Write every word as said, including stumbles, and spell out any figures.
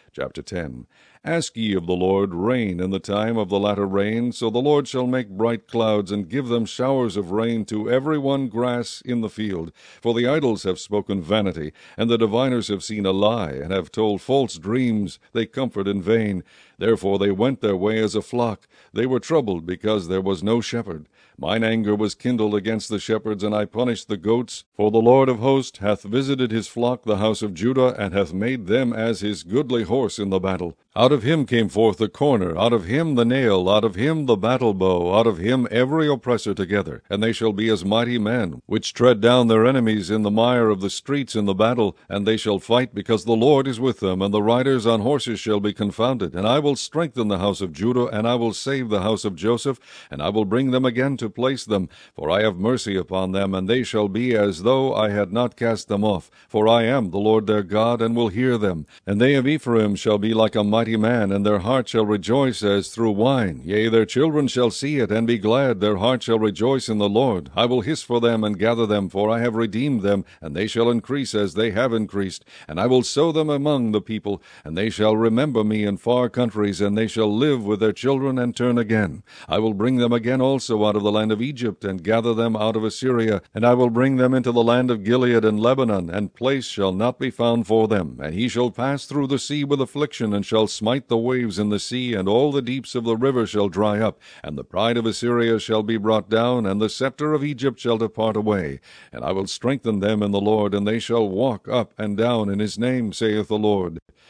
Chapter ten. Ask ye of the Lord rain in the time of the latter rain, so the Lord shall make bright clouds, and give them showers of rain to every one grass in the field. For the idols have spoken vanity, and the diviners have seen a lie, and have told false dreams, they comfort in vain. Therefore they went their way as a flock, they were troubled because there was no shepherd. Mine anger was kindled against the shepherds, and I punished the goats. For the Lord of hosts hath visited his flock, the house of Judah, and hath made them as his goodly horse in the battle. Out of him came forth the corner, out of him the nail, out of him the battle bow, out of him every oppressor together. And they shall be as mighty men, which tread down their enemies in the mire of the streets in the battle. And they shall fight, because the Lord is with them, and the riders on horses shall be confounded. And I will strengthen the house of Judah, and I will save the house of Joseph, and I will bring them again to place them. For I have mercy upon them, and they shall be as though I had not cast them off. For I am the Lord their God, and will hear them. And they of Ephraim shall be like a mighty man, and their heart shall rejoice as through wine. Yea, their children shall see it, and be glad. Their heart shall rejoice in the Lord. I will hiss for them, and gather them, for I have redeemed them, and they shall increase as they have increased. And I will sow them among the people, and they shall remember me in far countries, and they shall live with their children, and turn again. I will bring them again also out of the land of Egypt, and gather them out of Assyria, and I will bring them into the land of Gilead and Lebanon, and place shall not be found for them. And he shall pass through the sea with affliction, and shall smite the waves in the sea, and all the deeps of the river shall dry up. And the pride of Assyria shall be brought down, and the scepter of Egypt shall depart away. And I will strengthen them in the Lord, and they shall walk up and down in his name, saith the Lord.